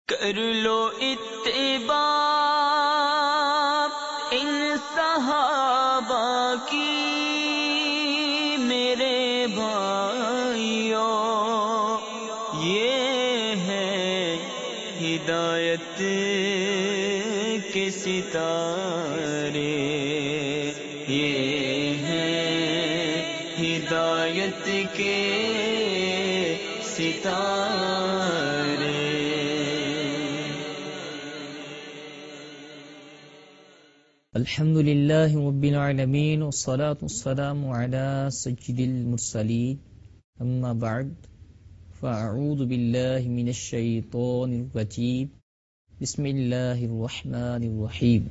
کر لو اتباع ان صحابہ کی میرے بھائیوں، یہ ہے ہدایت کے ستارے، یہ ہے ہدایت کے ستارے۔ الحمد للہ رب العالمین والصلاة والسلام علی سید المرسلین، اما بعد فاعوذ باللہ من الشیطان الرجیم، بسم اللہ الرحمن الرحیم۔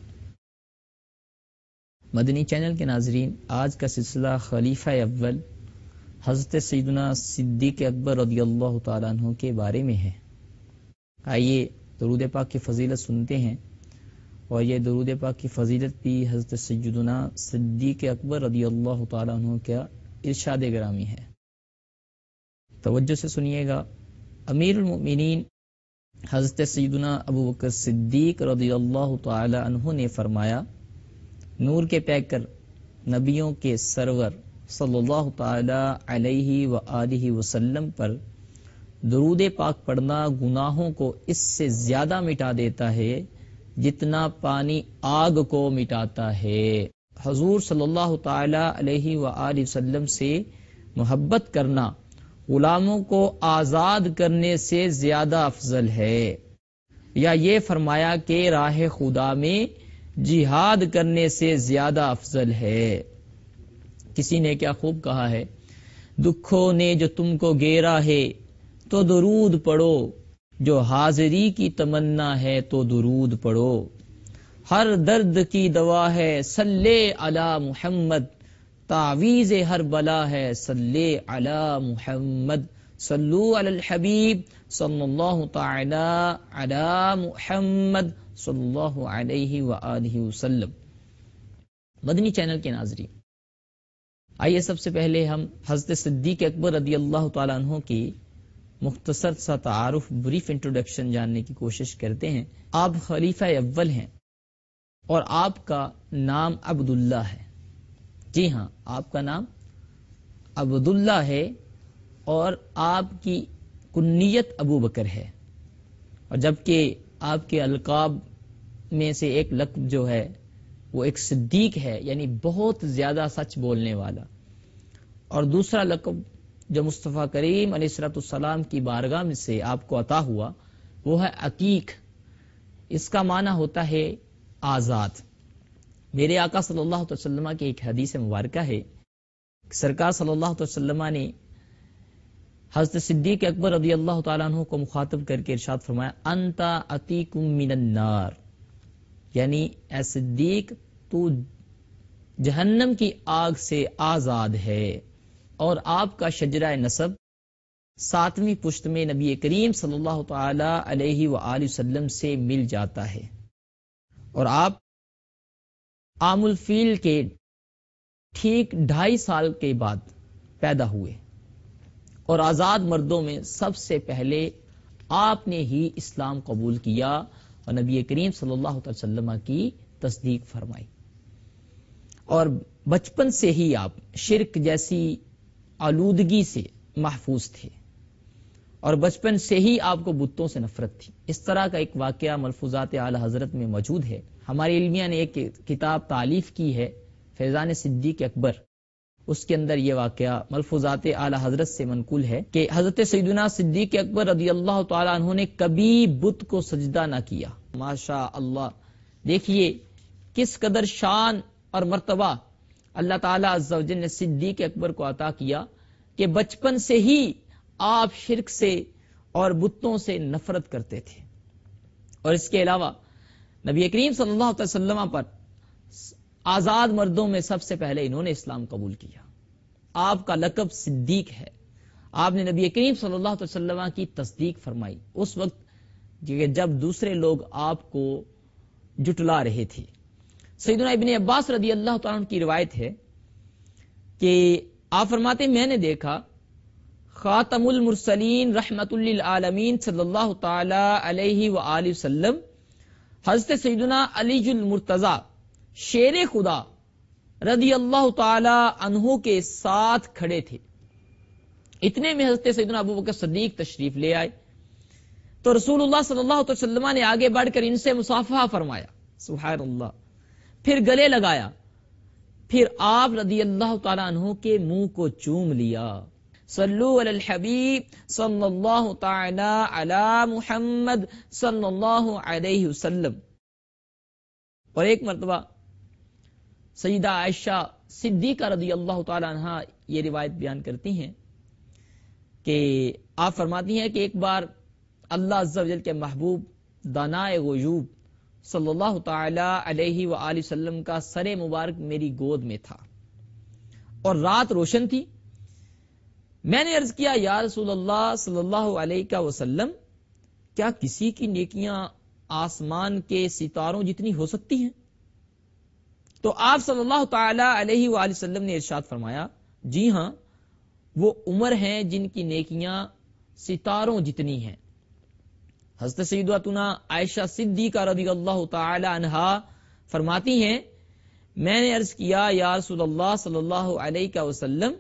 مدنی چینل کے ناظرین، آج کا سلسلہ خلیفہ اول حضرت سیدنا صدیق اکبر رضی اللہ تعالیٰ عنہ کے بارے میں ہے۔ آئیے درود پاک کی فضیلت سنتے ہیں، اور یہ درود پاک کی فضیلت بھی حضرت سیدنا صدیق اکبر رضی اللہ تعالیٰ عنہ کا ارشاد گرامی ہے۔ توجہ سے سنیے گا۔ امیر المؤمنین حضرت سیدنا ابو بکر صدیق رضی اللہ تعالیٰ عنہ نے فرمایا، نور کے پیکر نبیوں کے سرور صلی اللہ تعالیٰ علیہ وآلہ وسلم پر درود پاک پڑھنا گناہوں کو اس سے زیادہ مٹا دیتا ہے جتنا پانی آگ کو مٹاتا ہے۔ حضور صلی اللہ تعالی علیہ وآلہ وسلم سے محبت کرنا غلاموں کو آزاد کرنے سے زیادہ افضل ہے، یا یہ فرمایا کہ راہ خدا میں جہاد کرنے سے زیادہ افضل ہے۔ کسی نے کیا خوب کہا ہے، دکھوں نے جو تم کو گھیرا ہے تو درود پڑھو، جو حاضری کی تمنا ہے تو درود پڑھو، ہر درد کی دوا ہے صلی علی محمد، تعویذ ہر بلا ہے صلی علی محمد، صلو علی الحبیب صلی اللہ تعالی علی محمد صلی اللہ علیہ وآلہ وسلم۔ مدنی چینل کے ناظرین، آئیے سب سے پہلے ہم حضرت صدیق اکبر رضی اللہ تعالیٰ عنہ کی مختصر سا تعارف، بریف انٹروڈکشن جاننے کی کوشش کرتے ہیں۔ آپ خلیفہ اول ہیں اور آپ کا نام عبداللہ ہے۔ جی ہاں، آپ کا نام عبداللہ ہے اور آپ کی کنیت ابو بکر ہے، اور جبکہ آپ کے القاب میں سے ایک لقب جو ہے وہ ایک صدیق ہے، یعنی بہت زیادہ سچ بولنے والا، اور دوسرا لقب جو مصطفیٰ کریم علیہ الصلوۃ والسلام کی بارگاہ میں سے آپ کو عطا ہوا وہ ہے عتیق۔ اس کا معنی ہوتا ہے آزاد۔ میرے آقا صلی اللہ علیہ وسلم کی ایک حدیث مبارکہ ہے، سرکار صلی اللہ علیہ وسلم نے حضرت صدیق اکبر رضی اللہ تعالیٰ عنہ کو مخاطب کر کے ارشاد فرمایا، انت عتیق من النار، یعنی اے صدیق تو جہنم کی آگ سے آزاد ہے، اور آپ کا شجرہ نسب 7ویں پشت میں نبی کریم صلی اللہ تعالی علیہ وآلہ وسلم سے مل جاتا ہے، اور آپ عام الفیل کے ٹھیک 2.5 سال کے بعد پیدا ہوئے، اور آزاد مردوں میں سب سے پہلے آپ نے ہی اسلام قبول کیا اور نبی کریم صلی اللہ علیہ وسلم کی تصدیق فرمائی، اور بچپن سے ہی آپ شرک جیسی آلودگی سے محفوظ تھے، اور بچپن سے ہی آپ کو بتوں سے نفرت تھی۔ اس طرح کا ایک واقعہ ملفوظات اعلی حضرت میں موجود ہے۔ ہماری علمیہ نے ایک کتاب تالیف کی ہے، فیضان صدیق اکبر، اس کے اندر یہ واقعہ ملفوظات اعلی حضرت سے منقول ہے کہ حضرت سیدنا صدیق اکبر رضی اللہ تعالیٰ عنہ نے کبھی بت کو سجدہ نہ کیا۔ ماشاء اللہ، دیکھیے کس قدر شان اور مرتبہ اللہ تعالیٰ عز و جل نے صدیق اکبر کو عطا کیا کہ بچپن سے ہی آپ شرک سے اور بتوں سے نفرت کرتے تھے، اور اس کے علاوہ نبی کریم صلی اللہ علیہ وسلم پر آزاد مردوں میں سب سے پہلے انہوں نے اسلام قبول کیا۔ آپ کا لقب صدیق ہے۔ آپ نے نبی کریم صلی اللہ علیہ وسلم کی تصدیق فرمائی اس وقت جب دوسرے لوگ آپ کو جٹلا رہے تھے۔ سیدنا ابن عباس رضی اللہ تعالیٰ عنہ کی روایت ہے کہ آپ فرماتے میں نے دیکھا خاتم المرسلین رحمت للعالمین صلی اللہ تعالی علیہ وآلہ وسلم حضرت سیدنا علی المرتضی شیر خدا رضی اللہ تعالی عنہ کے ساتھ کھڑے تھے. اتنے میں حضرت سیدنا ابو بکر صدیق تشریف لے آئے تو رسول اللہ صلی اللہ علیہ وسلم نے آگے بڑھ کر ان سے مصافحہ فرمایا، سبحان اللہ، پھر گلے لگایا، پھر آپ رضی اللہ تعالی عنہ کے منہ کو چوم لیا. صلو علی الحبیب صلی اللہ تعالی علی محمد صلی اللہ علیہ وسلم. اور ایک مرتبہ سیدہ عائشہ صدیقہ رضی اللہ تعالی عنہا یہ روایت بیان کرتی ہیں کہ آپ فرماتی ہیں کہ ایک بار اللہ عز و جل کے محبوب دانائے غیوب صلی اللہ تعالی علیہ وآلہ وسلم کا سر مبارک میری گود میں تھا اور رات روشن تھی. میں نے عرض کیا یا رسول اللہ صلی اللہ علیہ وسلم، کیا کسی کی نیکیاں آسمان کے ستاروں جتنی ہو سکتی ہیں؟ تو آپ صلی اللہ تعالی علیہ وآلہ وسلم نے ارشاد فرمایا، جی ہاں، وہ عمر ہیں جن کی نیکیاں ستاروں جتنی ہیں. حضرت سیدتنا عائشہ صدیقہ رضی اللہ تعالی عنہا فرماتی ہیں، میں نے عرض کیا یا رسول اللہ صلی اللہ علیہ وسلم،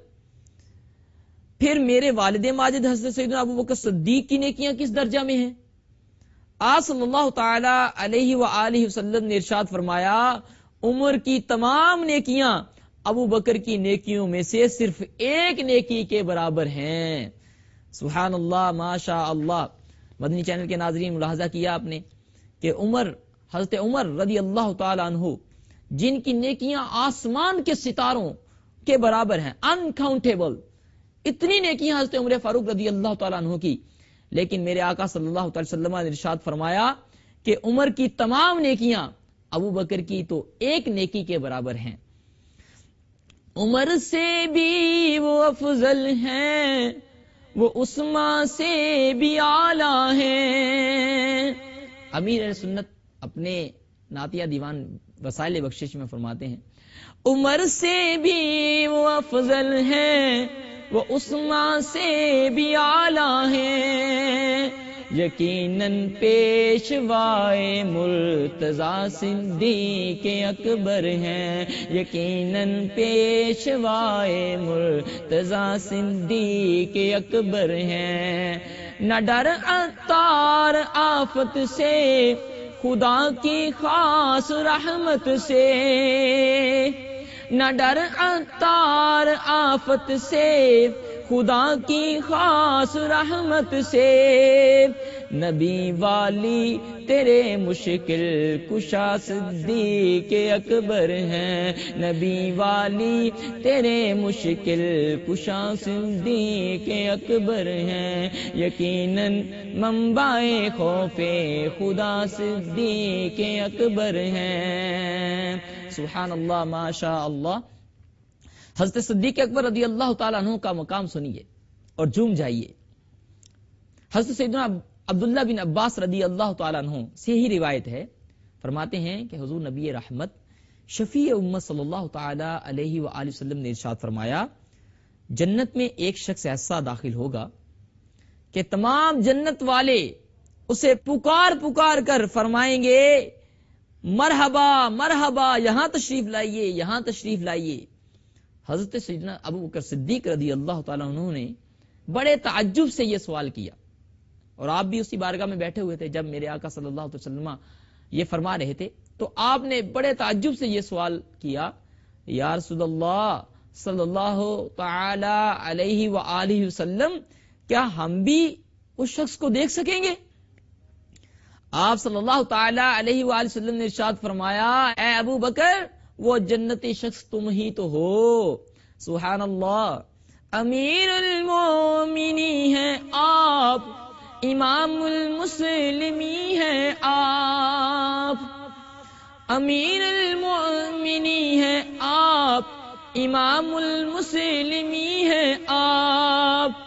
پھر میرے والد ماجد حضرت سیدنا ابو بکر صدیق کی نیکیاں کس درجہ میں ہیں؟ آپ صلی اللہ تعالی علیہ وآلہ وسلم نے ارشاد فرمایا، عمر کی تمام نیکیاں ابو بکر کی نیکیوں میں سے صرف ایک نیکی کے برابر ہیں. سبحان اللہ، ماشاء اللہ. مدنی چینل کے ناظرین، ملاحظہ کیا آپ نے کہ حضرت عمر رضی اللہ تعالی عنہ جن کی نیکیاں آسمان کے ستاروں کے برابر ہیں، انکاؤنٹیبل، اتنی نیکیاں حضرت عمر فاروق رضی اللہ تعالی عنہ کی، لیکن میرے آقا صلی اللہ علیہ وسلم نے ارشاد فرمایا کہ عمر کی تمام نیکیاں ابو بکر کی تو ایک نیکی کے برابر ہیں. عمر سے بھی وہ افضل ہیں، وہ عثمان سے بھی اعلیٰ ہیں. امیر سنت اپنے نعتیہ دیوان وسائل بخشش میں فرماتے ہیں، عمر سے بھی وہ افضل ہیں، وہ عثمان سے بھی اعلیٰ ہیں. یقیناً پیشوائے مرتضی صدیق اکبر ہیں، یقیناً پیشوائے مرتضی صدیق اکبر ہیں. نہ ڈر عطار آفت سے، خدا کی خاص رحمت سے، نہ ڈر عطار آفت سے، خدا کی خاص رحمت سے. نبی والی تیرے مشکل کشا صدیق اکبر ہیں، نبی والی تیرے مشکل کشا صدیق اکبر ہیں. یقیناً منبع خوف خدا صدیق اکبر ہیں. سبحان اللہ، ماشاء اللہ. حضرت صدیق اکبر رضی اللہ تعالیٰ عنہ کا مقام سنیے اور جھوم جائیے. حضرت سیدنا عبداللہ بن عباس رضی اللہ تعالیٰ عنہ سے ہی روایت ہے، فرماتے ہیں کہ حضور نبی رحمت شفیع امت صلی اللہ تعالی علیہ وآلہ وسلم نے ارشاد فرمایا، جنت میں ایک شخص ایسا داخل ہوگا کہ تمام جنت والے اسے پکار پکار کر فرمائیں گے، مرحبا مرحبا، یہاں تشریف لائیے، یہاں تشریف لائیے. حضرت سیدنا ابو بکر صدیق رضی اللہ تعالیٰ عنہ نے بڑے تعجب سے یہ سوال کیا، اور آپ بھی اسی بارگاہ میں بیٹھے ہوئے تھے جب میرے آقا صلی اللہ علیہ وسلم یہ فرما رہے تھے. تو آپ نے بڑے تعجب سے یہ سوال کیا، یا رسول اللہ صلی اللہ تعالی علیہ وآلہ وسلم، کیا ہم بھی اس شخص کو دیکھ سکیں گے؟ آپ صلی اللہ تعالی علیہ وآلہ وسلم نے ارشاد فرمایا، اے ابو بکر، وہ جنتی شخص تم ہی تو ہو. سبحان اللہ. امیر المومنی ہیں آپ، امام المسلمی ہیں آپ، امیر المومنی ہیں آپ، امام المسلمی ہیں آپ.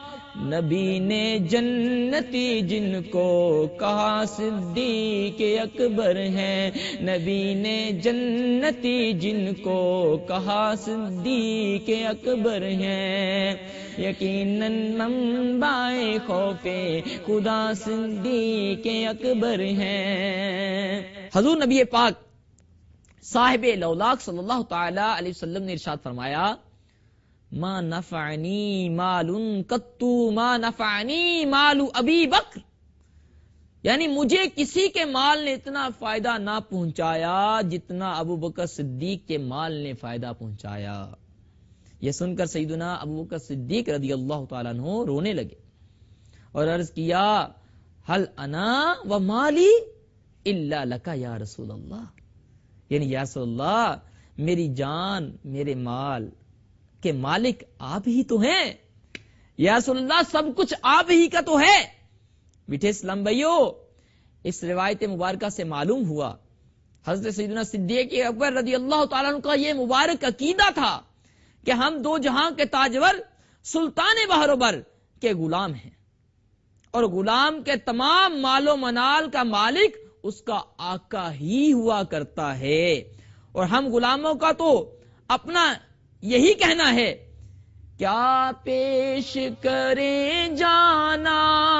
نبی نے جنتی جن کو کہا صدیق اکبر ہیں، نبی نے جنتی جن کو کہا صدیق اکبر ہیں، یقیناً منبع خوف خدا صدیق اکبر ہیں۔ حضور نبی پاک صاحب لولاک صلی اللہ تعالی علیہ وسلم نے ارشاد فرمایا، ما نفعنی مال قط ما نفعنی مال ابی بکر، یعنی مجھے کسی کے مال نے اتنا فائدہ نہ پہنچایا جتنا ابو بکر صدیق کے مال نے فائدہ پہنچایا۔ یہ سن کر سیدنا ابو بکر صدیق رضی اللہ تعالیٰ عنہ رونے لگے اور عرض کیا، حل انا و مالی الا لک یا رسول اللہ، یعنی یا رسول اللہ میری جان میرے مال کے مالک آپ ہی تو ہیں، یا رسول اللہ سب کچھ آپ ہی کا تو ہے۔ میٹھے اسلام بھائیو، اس روایت مبارکہ سے معلوم ہوا حضرت سیدنا صدیق اکبر رضی اللہ تعالیٰ عنہ کا یہ مبارک عقیدہ تھا کہ ہم دو جہاں کے تاجور سلطان بحر و بر کے غلام ہیں، اور غلام کے تمام مال و منال کا مالک اس کا آقا ہی ہوا کرتا ہے، اور ہم غلاموں کا تو اپنا یہی کہنا ہے، کیا پیش کریں جانا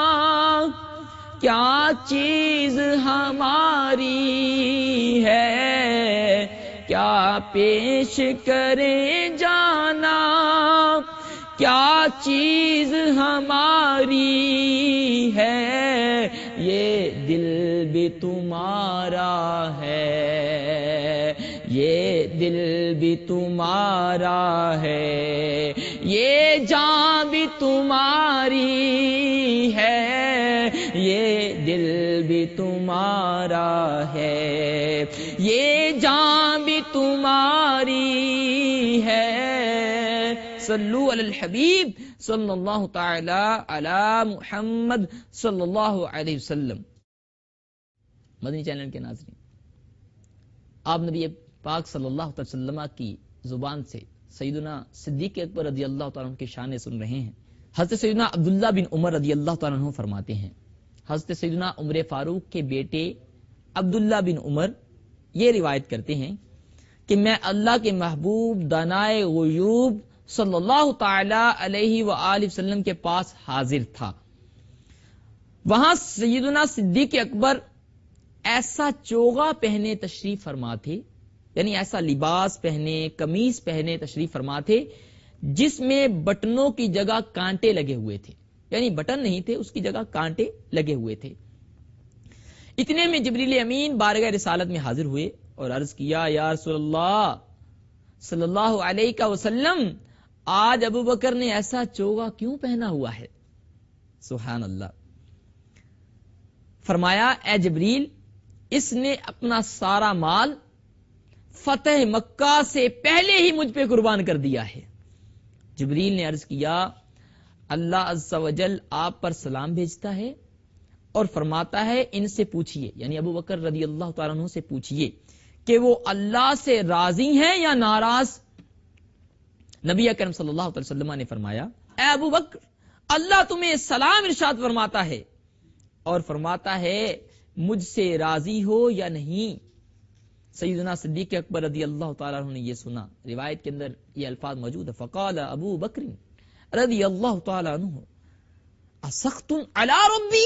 کیا چیز ہماری ہے، کیا پیش کریں جانا کیا چیز ہماری ہے، یہ دل بھی تمہارا ہے، یہ دل بھی تمہارا ہے، یہ جان بھی تمہاری ہے، یہ دل بھی تمہارا ہے، یہ جان بھی تمہاری ہے۔ صلو علی الحبیب صلی اللہ تعالی علی محمد صلی اللہ علیہ وسلم۔ مدنی چینل کے ناظرین، آپ نبی پاک صلی اللہ علیہ وسلم کی زبان سے سیدنا صدیق اکبر رضی اللہ تعالیٰ عنہ کی شانیں سن رہے ہیں۔ حضرت سیدنا عبداللہ بن عمر رضی اللہ تعالیٰ عنہ فرماتے ہیں، حضرت سیدنا عمر فاروق کے بیٹے عبداللہ بن عمر یہ روایت کرتے ہیں کہ میں اللہ کے محبوب دانائے غیوب صلی اللہ تعالی علیہ وآلہ وسلم کے پاس حاضر تھا۔ وہاں سیدنا صدیق اکبر ایسا چوغا پہنے تشریف فرما تھے، یعنی ایسا لباس پہنے قمیص پہنے تشریف فرما تھے جس میں بٹنوں کی جگہ کانٹے لگے ہوئے تھے، یعنی بٹن نہیں تھے، اس کی جگہ کانٹے لگے ہوئے تھے۔ اتنے میں جبریل امین بارگاہ رسالت میں حاضر ہوئے اور عرض کیا، یا رسول اللہ صلی اللہ علیہ وسلم، آج ابو بکر نے ایسا چوغا کیوں پہنا ہوا ہے؟ سبحان اللہ۔ فرمایا، اے جبریل، اس نے اپنا سارا مال فتح مکہ سے پہلے ہی مجھ پہ قربان کر دیا ہے۔ جبریل نے عرض کیا، اللہ عز و جل آپ پر سلام بھیجتا ہے اور فرماتا ہے ان سے پوچھئے، یعنی ابو بکر رضی اللہ تعالیٰ عنہ سے پوچھئے کہ وہ اللہ سے راضی ہیں یا ناراض۔ نبی اکرم صلی اللہ علیہ وسلم نے فرمایا، اے ابو بکر، اللہ تمہیں سلام ارشاد فرماتا ہے اور فرماتا ہے مجھ سے راضی ہو یا نہیں۔ سیدنا صدیق اکبر رضی اللہ تعالیٰ عنہ نے یہ سنا، روایت کے اندر یہ الفاظ موجود ہے، فقال ابو بکر رضی اللہ تعالیٰ عنہ، اسخط علی ربی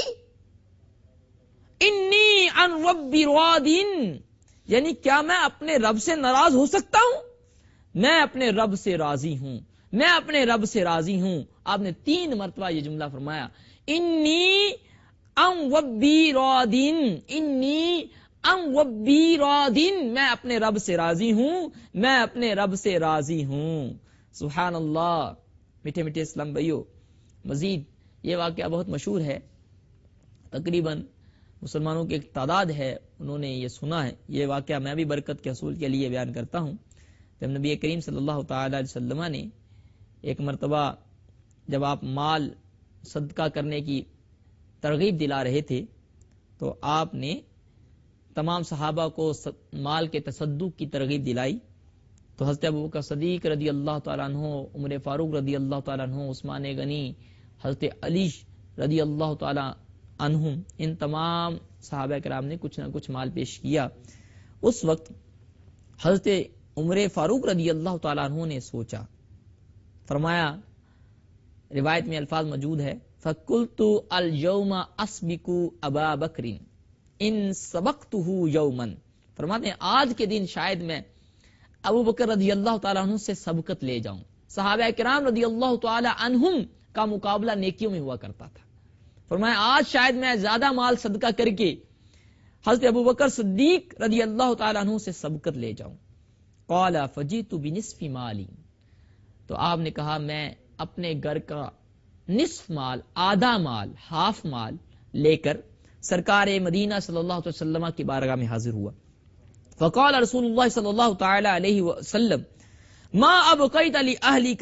انی عن ربی راض، یعنی کیا میں اپنے رب سے ناراض ہو سکتا ہوں؟ میں اپنے رب سے راضی ہوں، میں اپنے رب سے راضی ہوں۔ آپ نے 3 مرتبہ یہ جملہ فرمایا، انی عن ربی راض، انی عن ربی راض، میں اپنے رب سے راضی ہوں، میں اپنے رب سے راضی ہوں۔ سبحان اللہ۔ میٹھے میٹھے اسلام بھائیو، مزید یہ واقعہ بہت مشہور ہے، تقریباً مسلمانوں کی ایک تعداد ہے انہوں نے یہ سنا ہے۔ یہ واقعہ میں بھی برکت کے حصول کے لیے بیان کرتا ہوں۔ جب نبی کریم صلی اللہ تعالی علیہ وسلم نے ایک مرتبہ جب آپ مال صدقہ کرنے کی ترغیب دلا رہے تھے تو آپ نے تمام صحابہ کو مال کے تصدق کی ترغیب دلائی، تو حضرت ابوبکر صدیق رضی اللہ تعالیٰ عنہ، عمر فاروق رضی اللہ تعالیٰ عنہ، عثمان غنی حضرت علی رضی اللہ تعالی عنہم، ان تمام صحابہ کرام نے کچھ نہ کچھ مال پیش کیا. اس وقت حضرت عمر فاروق رضی اللہ تعالی عنہ نے سوچا، فرمایا، روایت میں الفاظ موجود ہے، فَقُلْتُ الْيَوْمَ أَسْبِقُ أَبَا بَكْرٍ إِن سَبَقْتُهُ يَوْمًا. فرماتے ہیں آج کے دن شاید میں ابو بکر رضی اللہ تعالیٰ عنہ سے سبقت لے جاؤں. صحابہ کرام رضی اللہ تعالیٰ عنہم کا مقابلہ نیکیوں میں ہوا کرتا تھا. فرمایا آج شاید میں زیادہ مال صدقہ کر کے حضرت ابو بکر صدیق رضی اللہ تعالیٰ عنہ سے سبقت لے جاؤں. قال فجئت بنصف مالی. تو آپ نے کہا میں اپنے گھر کا نصف مال، آدھا مال، ہاف مال لے کر سرکار مدینہ صلی اللہ علیہ وسلم کی بارگاہ میں حاضر ہوا. فقال رسول اللہ صلی اللہ تعالی علیہ وسلم ما ابقیت لأہلک.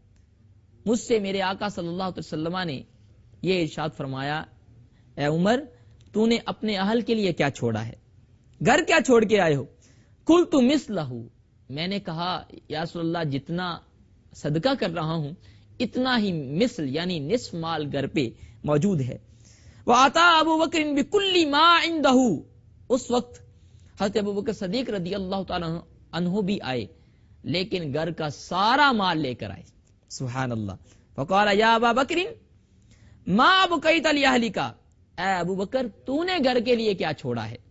مجھ سے میرے آقا صلی اللہ علیہ وسلم نے یہ ارشاد فرمایا، اے عمر تو نے اپنے اہل کے لیے کیا چھوڑا ہے، گھر کیا چھوڑ کے آئے ہو؟ قلت مثلہ. میں نے کہا یا رسول اللہ جتنا صدقہ کر رہا ہوں اتنا ہی مثل یعنی نصف مال گھر پہ موجود ہے. وَعَطَا ابو بکر بِكُلِّ مَا عِنْدَهُ. اس وقت حضرت ابو بکر صدیق رضی اللہ تعالیٰ عنہ بھی آئے لیکن گھر کا سارا مال لے کر آئے. سبحان اللہ. فقال یا ابا بکر ما ابقیت لأہلک. اے ابو بکر تو نے گھر کے لیے کیا چھوڑا ہے،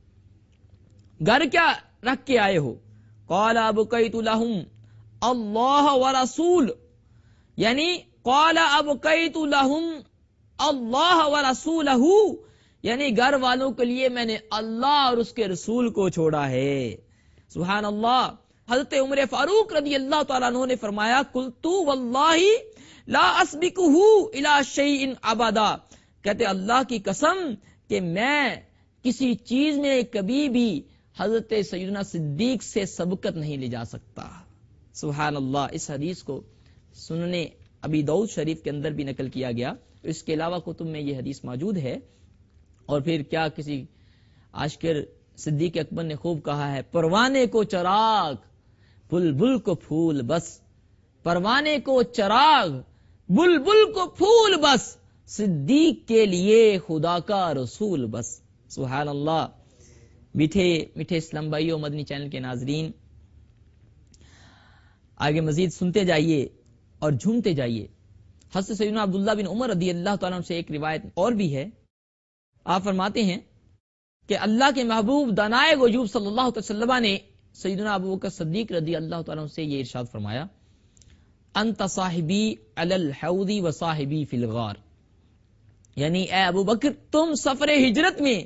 گھر کیا رکھ کے آئے ہو؟ قال ابقیت لہم اللہ ورسول. یعنی قال ابقیت لہم اللہ ورسولہ، یعنی گھر والوں کے لیے میں نے اللہ اور اس کے رسول کو چھوڑا ہے. سبحان اللہ. حضرت عمر فاروق رضی اللہ تعالیٰ عنہ نے فرمایا قلت واللہ لا اسبقہ الی شیء ابدا. کہتے اللہ کی قسم کہ میں کسی چیز میں کبھی بھی حضرت سیدنا صدیق سے سبقت نہیں لے جا سکتا. سبحان اللہ. اس حدیث کو سننے ابی داؤد شریف کے اندر بھی نقل کیا گیا، اس کے علاوہ کتب میں یہ حدیث موجود ہے. اور پھر کیا کسی عاشق صدیق اکبر نے خوب کہا ہے، پروانے کو چراغ بلبل کو پھول بس، پروانے کو چراغ بلبل کو پھول بس، صدیق کے لیے خدا کا رسول بس. سبحان اللہ. میٹھے میٹھے اسلام بھائیوں، مدنی چینل کے ناظرین، آگے مزید سنتے جائیے اور جھومتے جائیے. حضرت سیدنا عبداللہ بن عمر رضی اللہ تعالیٰ عنہ سے ایک روایت اور بھی ہے. آپ فرماتے ہیں کہ اللہ کے محبوب دانائے وجوب صلی اللہ علیہ وسلم نے سیدنا ابو بکر صدیق رضی اللہ تعالیٰ عنہ سے یہ ارشاد فرمایا، انت صاحبی علی الحوض و صاحبی فی الغار. یعنی اے ابو بکر تم سفر ہجرت میں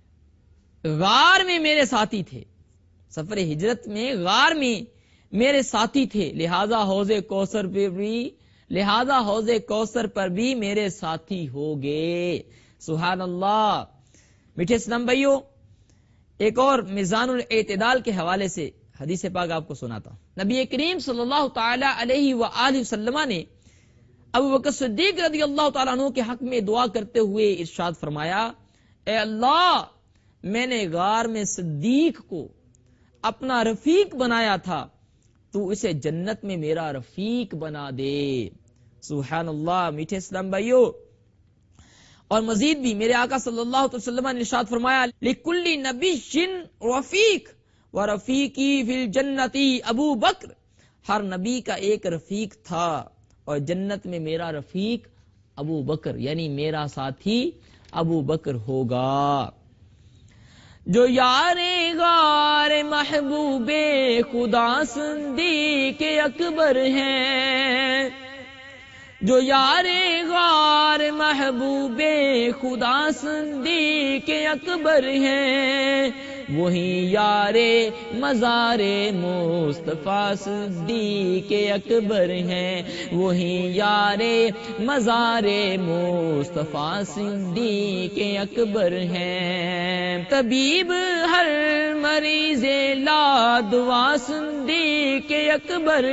غار میں میرے ساتھی تھے، سفر ہجرت میں غار میں میرے ساتھی تھے، لہذا حوض کوثر پہ بھی، لہذا حوض کوثر پر بھی میرے ساتھی ہوگے. سبحان اللہ. میٹھے اسلام بھائیوں، ایک اور میزان الاعتدال کے حوالے سے حدیث پاک آپ کو سناتا ہوں. نبی کریم صلی اللہ تعالی علیہ وآلہ وسلم نے ابو بکر صدیق رضی اللہ تعالیٰ عنہ کے حق میں دعا کرتے ہوئے ارشاد فرمایا، اے اللہ میں نے غار میں صدیق کو اپنا رفیق بنایا تھا، تو اسے جنت میں میرا رفیق بنا دے. سبحان اللہ. میٹھے اسلام بھائیوں، اور مزید بھی میرے آقا صلی اللہ علیہ وسلم نے ارشاد فرمایا، لِكُلِّ نَبِيٍّ رَفِيقٌ وَرَفِيقِي فِي الْجَنَّةِ ابو بکر. ہر نبی کا ایک رفیق تھا اور جنت میں میرا رفیق ابو بکر یعنی میرا ساتھی ابو بکر ہوگا. جو یار غار محبوب خدا صدیق اکبر ہیں، جو یار غار محبوب خدا صدیق اکبر ہیں، وہی یار مزار مصطفیٰ صدیق اکبر ہیں، وہی یار مزار مصطفیٰ صدیق اکبر ہیں. طبیب ہر مریض لا دوا صدیق اکبر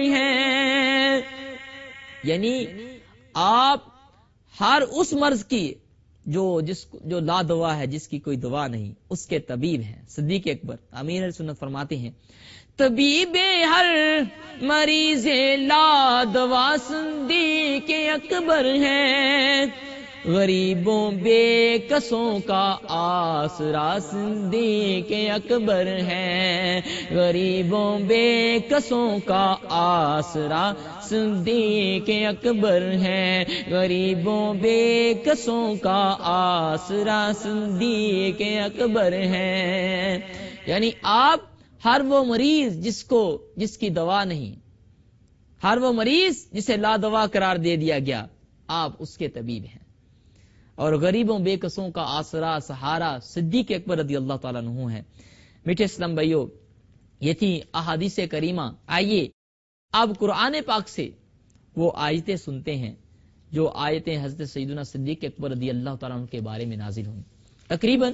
ہیں. یعنی آپ ہر اس مرض کی جو لا دوا ہے، جس کی کوئی دوا نہیں، اس کے طبیب ہیں صدیق اکبر۔ امیر اہل سنت فرماتے ہیں طبیب ہر مریض لا دوا صدیق اکبر ہے، غریبوں بے کسوں کا آسرا صدیق اکبر ہے، غریبوں بے کسوں کا آسرا صدیق اکبر ہے، غریبوں بے کسوں کا آسرا صدیق اکبر ہے۔ یعنی آپ ہر وہ مریض جس کی دوا نہیں، ہر وہ مریض جسے لا دوا قرار دے دیا گیا، آپ اس کے طبیب ہیں، اور غریبوں بے کسوں کا آسرا سہارا صدیق اکبر رضی اللہ تعالیٰ عنہ ہے۔ میٹھے اسلام بھائیو، یہ تھی احادیث کریمہ۔ آئیے اب قرآن پاک سے وہ آیتیں سنتے ہیں جو آیتیں حضرت سیدنا صدیق اکبر رضی اللہ تعالیٰ عنہ کے بارے میں نازل ہوئی۔ تقریباً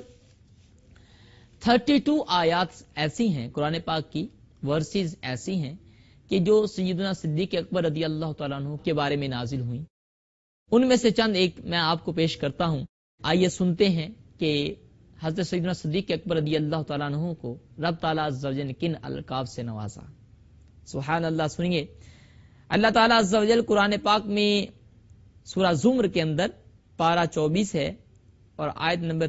32 آیات ایسی ہیں قرآن پاک کی، ورسز ایسی ہیں کہ جو سیدنا صدیق اکبر رضی اللہ تعالیٰ عنہ کے بارے میں نازل ہوئیں۔ ان میں سے چند ایک میں آپ کو پیش کرتا ہوں۔ آئیے سنتے ہیں کہ حضرت سیدنا صدیق اکبر رضی اللہ تعالیٰ عنہ کو رب تعالیٰ عز و جل نے کن القاب سے نوازا۔ سبحان اللہ۔ سنیے، اللہ تعالیٰ عز و جل قرآن پاک میں سورہ زمر کے اندر پارہ 24 ہے اور آیت نمبر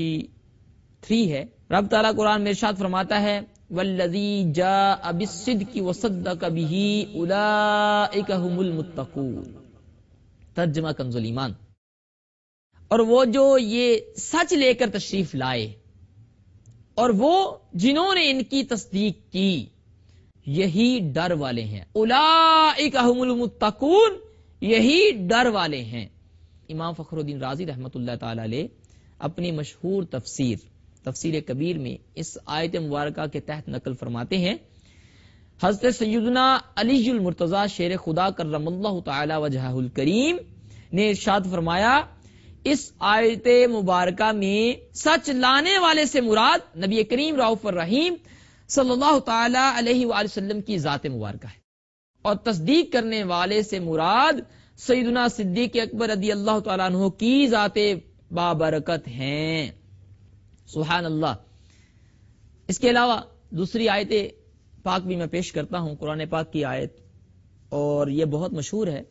33 ہے۔ رب تعالیٰ قرآن میں ارشاد فرماتا ہے والذی جاء بالصدق وصدق به اولئک هم المتقون۔ ترجمہ کنز ایمان۔ اور وہ جو یہ سچ لے کر تشریف لائے اور وہ جنہوں نے ان کی تصدیق کی، یہی ڈر والے ہیں۔ اولئک هم المتقون، یہی ڈر والے ہیں۔ امام فخر الدین رازی رحمۃ اللہ تعالی علیہ اپنی مشہور تفسیر کبیر میں اس آیت مبارکہ کے تحت نقل فرماتے ہیں، حضرت سیدنا علی المرتضی شیر خدا کرم اللہ تعالی وجہہ الکریم نے ارشاد فرمایا، اس آیت مبارکہ میں سچ لانے والے سے مراد نبی کریم رؤوف الرحیم صلی اللہ تعالی علیہ وآلہ وسلم کی ذات مبارکہ ہے، اور تصدیق کرنے والے سے مراد سیدنا صدیق اکبر رضی اللہ تعالیٰ عنہ کی ذات بابرکت ہیں۔ سبحان اللہ۔ اس کے علاوہ دوسری آیت پاک بھی میں پیش کرتا ہوں، قرآن پاک کی آیت، اور یہ بہت مشہور ہے،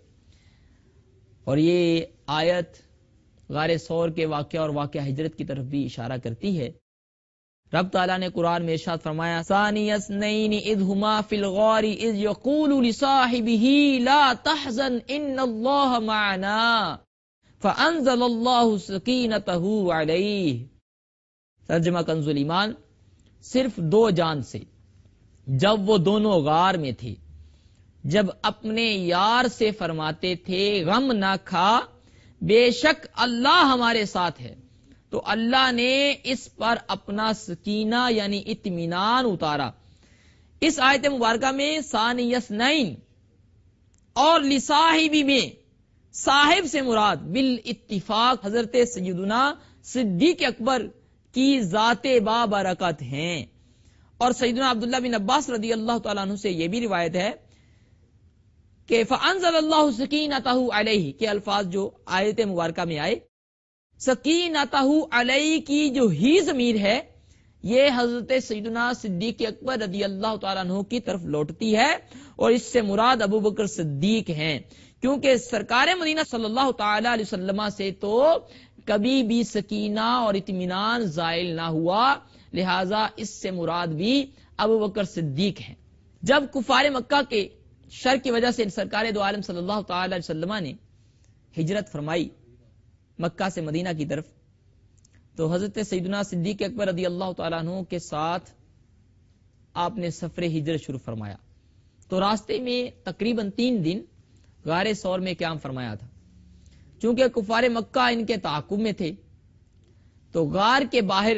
اور یہ آیت غار ثور کے واقعہ اور واقعہ ہجرت کی طرف بھی اشارہ کرتی ہے۔ رب تعالیٰ نے قرآن میں ارشاد فرمایا ثانی اثنین اذ ہما فی الغار اذ یقول لصاحبہ لا تحزن ان اللہ معنا فانزل اللہ سکینتہ علیہ۔ ترجمہ کنز ایمان۔ صرف دو جان سے جب وہ دونوں غار میں تھے، جب اپنے یار سے فرماتے تھے غم نہ کھا، بے شک اللہ ہمارے ساتھ ہے، تو اللہ نے اس پر اپنا سکینہ یعنی اطمینان اتارا۔ اس آیت مبارکہ میں ثانی اثنین اور لصاحبی میں صاحب سے مراد بالاتفاق حضرت سیدنا صدیق اکبر کی ذات بابرکت ہیں، اور سیدنا عبداللہ بن عباس رضی اللہ تعالیٰ عنہ سے یہ بھی روایت ہے کہ فانزل اللہ سکینتہ علیہ کے الفاظ جو آیت مبارکہ میں آئے، سکینتہ علیہ کی جو ہی ضمیر ہے یہ حضرت سیدنا صدیق اکبر رضی اللہ تعالیٰ عنہ کی طرف لوٹتی ہے، اور اس سے مراد ابو بکر صدیق ہیں، کیونکہ سرکار مدینہ صلی اللہ تعالی علیہ وسلم سے تو کبھی بھی سکینہ اور اطمینان زائل نہ ہوا، لہذا اس سے مراد بھی ابو بکر صدیق ہیں۔ جب کفار مکہ کے شر کی وجہ سے سرکار دو عالم صلی اللہ تعالی علیہ وسلم نے ہجرت فرمائی مکہ سے مدینہ کی طرف، تو حضرت سیدنا صدیق اکبر رضی اللہ تعالیٰ عنہ کے ساتھ آپ نے سفر ہجرت شروع فرمایا، تو راستے میں تقریباً 3 دن غار ثور میں قیام فرمایا تھا۔ چونکہ کفار مکہ ان کے تعاقب میں تھے، تو غار کے باہر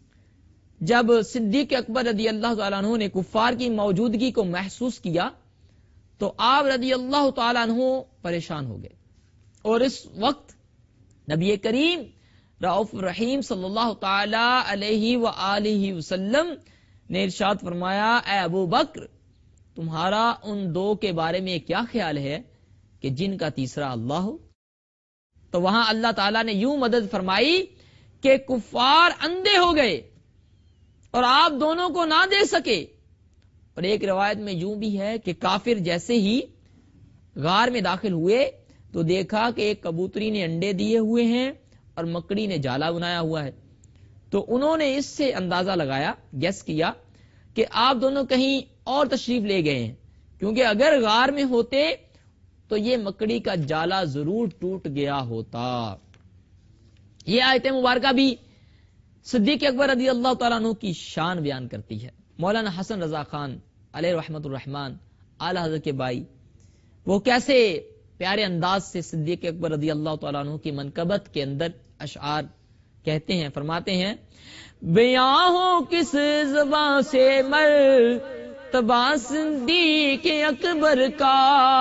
جب صدیق اکبر رضی اللہ تعالیٰ عنہ نے کفار کی موجودگی کو محسوس کیا تو آپ رضی اللہ تعالیٰ عنہ پریشان ہو گئے، اور اس وقت نبی کریم رؤوف الرحیم صلی اللہ تعالی علیہ وآلہ وسلم نے ارشاد فرمایا، اے ابو بکر، تمہارا ان دو کے بارے میں کیا خیال ہے کہ جن کا تیسرا اللہ ہو؟ تو وہاں اللہ تعالیٰ نے یوں مدد فرمائی کہ کفار اندھے ہو گئے اور آپ دونوں کو نہ دیکھ سکے. اور ایک روایت میں یوں بھی ہے کہ کافر جیسے ہی غار میں داخل ہوئے تو دیکھا کہ ایک کبوتری نے انڈے دیے ہوئے ہیں اور مکڑی نے جالا بنایا ہوا ہے. تو انہوں نے اس سے اندازہ لگایا، گیس کیا کہ آپ دونوں کہیں اور تشریف لے گئے ہیں، کیونکہ اگر غار میں ہوتے تو یہ مکڑی کا جالا ضرور ٹوٹ گیا ہوتا. یہ آیت مبارکہ بھی صدیق اکبر رضی اللہ تعالیٰ عنہ کی شان بیان کرتی ہے. مولانا حسن رضا خان علیہ رحمت الرحمان اعلی حضرت کے بھائی، وہ کیسے پیارے انداز سے صدیق اکبر رضی اللہ تعالیٰ عنہ کی منقبت کے اندر اشعار کہتے ہیں، فرماتے ہیں: بیاں ہو کس زبان سے مرتبہ صدیق اکبر کا،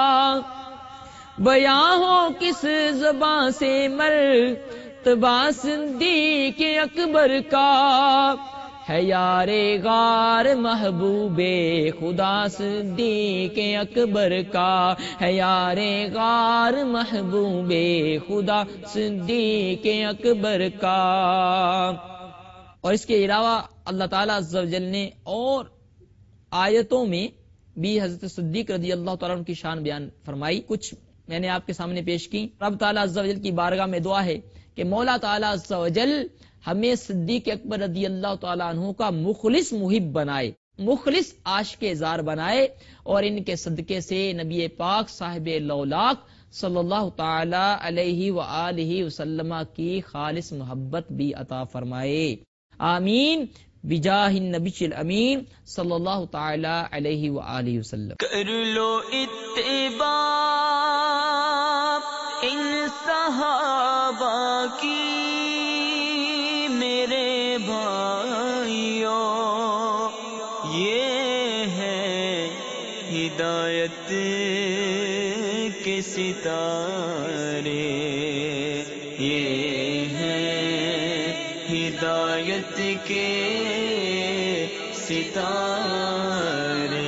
بیاں ہو کس زبان سے مرتبہ صدیق اکبر کا، ہے یار غار محبوب خدا صدیق اکبر کا، ہے یار غار محبوب خدا صدیق اکبر کا. اور اس کے علاوہ اللہ تعالیٰ عز و جل نے اور آیتوں میں بھی حضرت صدیق رضی اللہ تعالیٰ عنہ کی شان بیان فرمائی. کچھ میں نے آپ کے سامنے پیش کی. رب تعالیٰ عز و جل کی بارگاہ میں دعا ہے کہ مولا تعالیٰ عز و جل ہمیں صدیق اکبر رضی اللہ تعالیٰ عنہ کا مخلص محب بنائے، مخلص عاشق زار بنائے، اور ان کے صدقے سے نبی پاک صاحب لولاک صلی اللہ تعالی علیہ وآلہ وسلم کی خالص محبت بھی عطا فرمائے. آمین بجاہ النبی الامین صلی اللہ تعالی علیہ وآلہ وسلم. کر لو اتباع ان صحابہ کی میرے بھائیوں، یہ ہے ہدایت کے ستارے، یہ ہے ہدایت کے ستارے.